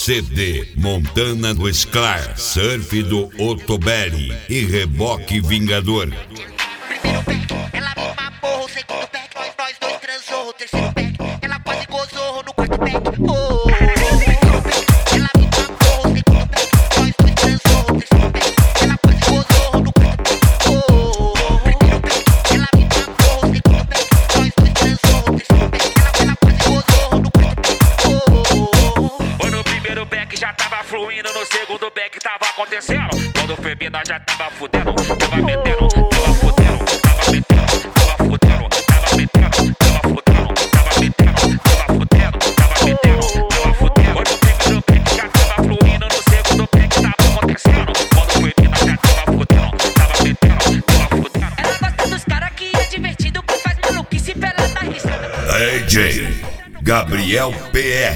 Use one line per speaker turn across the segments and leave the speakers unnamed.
CD Montana do Sklar, surf do Otobelli e reboque Vingador.
Primeiro pack, ela me mamou. Segundo pack, nós dois transou. Terceiro pack, ela quase gozou. No quarto pack, oh. Primeiro pack, ela me mamou. Segundo pack, nós dois transou. Terceiro pack, ela quase gozou. No quarto pack, oh. Primeiro pack, ela me mamou. Segundo pack, nós dois transou. Terceiro pack, ela quase gozou. No quarto pack, oh.
Foi no primeiro back, já tava fluindo. No segundo back, tava acontecendo. Quando foi bem, nós já tava fudendo. Tava metendo, tava fudendo. Tava metendo, tava fudendo. Tava metendo, tava fudendo. Tava metendo, tava fudendo. Tava metendo, tava fudendo. Foi no primeiro back, já tava fluindo. No segundo back, tava acontecendo. Quando foi bem, nós já tava fudendo. Tava metendo, tava fudendo.
Ela gosta dos caras que é divertido, que faz maluquice pra ela dar risada.
AJ Gabriel PR.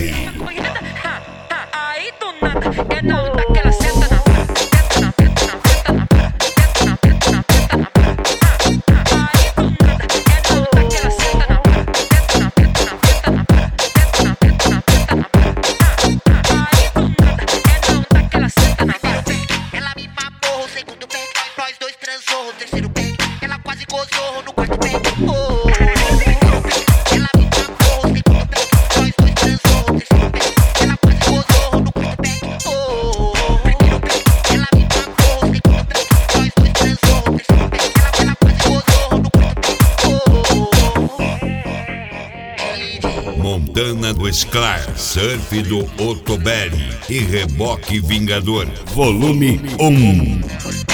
Aí do nada, é na onda que ela senta na vara. Senta na venta, na venta, na vara. Senta na venta, na venta, na vara. Aí do nada, é na onda que ela senta na vara. Senta na venta, na venta, na vara. Senta na venta, na venta, na vara. Aí do nada, é na onda que ela senta na vara.
Ela me mamou. Segundo pack, nós dois transou. Terceiro pack, ela quase gozou. No quarto pack, oh. Primeiro pack, ela me mamou. Segundo pack, nós dois transou. Terceiro pack, ela quase gozou. No quarto pack, oh. Primeiro pack, ela me mamou. Segundo pack, nós dois transou. Terceiro pack, ela quase gozou. No quarto pack, oh.
Montana do Sklar, surf do Otobelli e reboque Vingador. Volume 1.